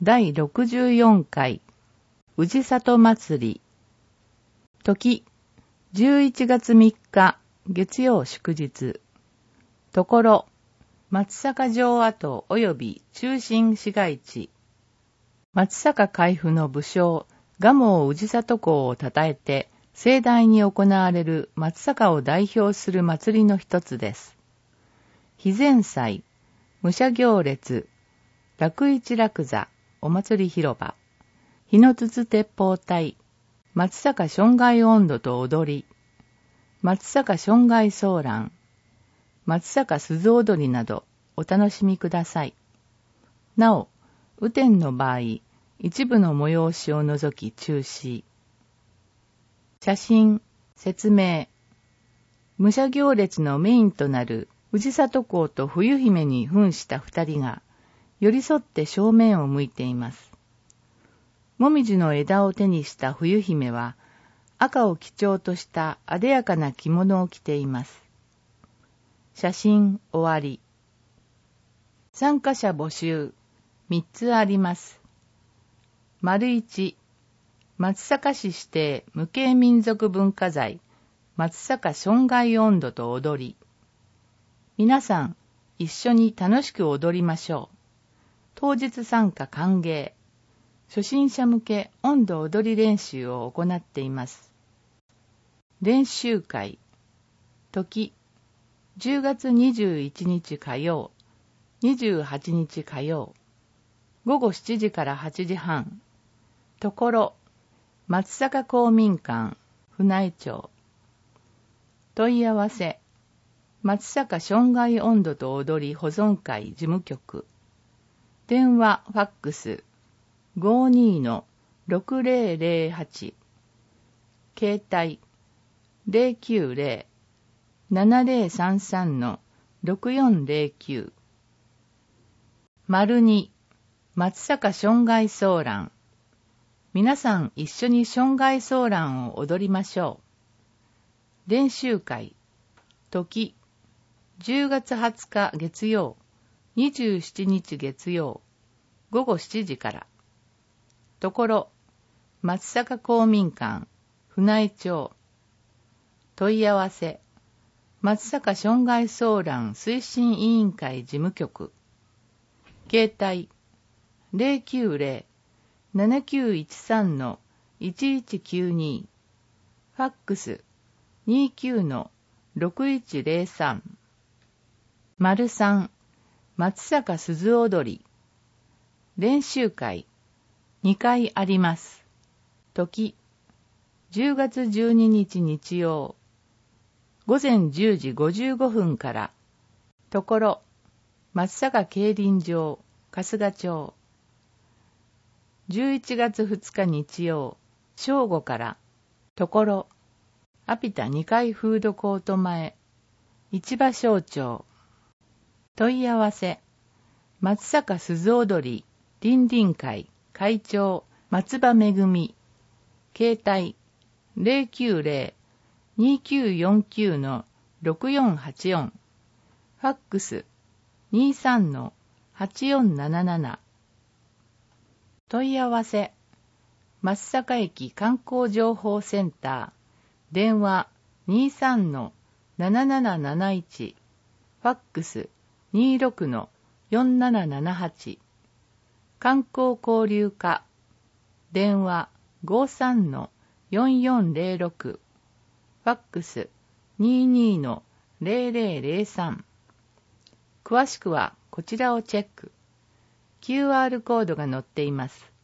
第64回氏里祭り。時11月3日月曜祝日。ところ松阪城跡及び中心市街地。松阪海部の武将蒲生氏里公を称えて盛大に行われる松阪を代表する祭りの一つです。秘前祭、武者行列、楽市楽座、お祭り広場、日の筒鉄砲隊、松阪春外音頭と踊り、松阪春外騒乱、松阪鈴踊りなどお楽しみください。なお、雨天の場合、一部の催しを除き中止。写真、説明。武者行列のメインとなる氏里公と冬姫に扮した二人が、寄り添って正面を向いています。もみじの枝を手にした冬姫は、赤を基調としたあでやかな着物を着ています。写真終わり。参加者募集、3つあります。丸1、松阪市指定無形民族文化財、松阪春外音頭と踊り。皆さん、一緒に楽しく踊りましょう。当日参加歓迎。初心者向け音頭踊り練習を行っています。練習会。時、10月21日火曜、28日火曜。午後7時から8時半。ところ、松阪公民館、船井町。問い合わせ。松阪春外音頭と踊り保存会事務局。電話ファックス 52-6008 携帯 090-7033-6409 丸2松阪春外騒乱。皆さん一緒に春外騒乱を踊りましょう。練習会。時10月20日月曜27日月曜、午後7時から。ところ、松阪公民館、船井町。問い合わせ、松阪春外騒乱推進委員会事務局。携帯、090-7913-1192。ファックス、29-6103。丸3、松阪鈴踊り。練習会、2回あります。時、10月12日日曜、午前10時55分から。ところ、松阪競輪場、春日町。11月2日日曜、正午から。ところ、アピタ2階フードコート前、市場商町。問い合わせ、松阪鈴踊り倫理会会長松葉めぐみ。携帯 090-2949-6484。ファックス 23-8477。問い合わせ、松阪駅観光情報センター。電話 23-7771。ファックス 26-4778。観光交流課。電話 53-4406。ファックス 22-0003。詳しくはこちらをチェック。QR コードが載っています。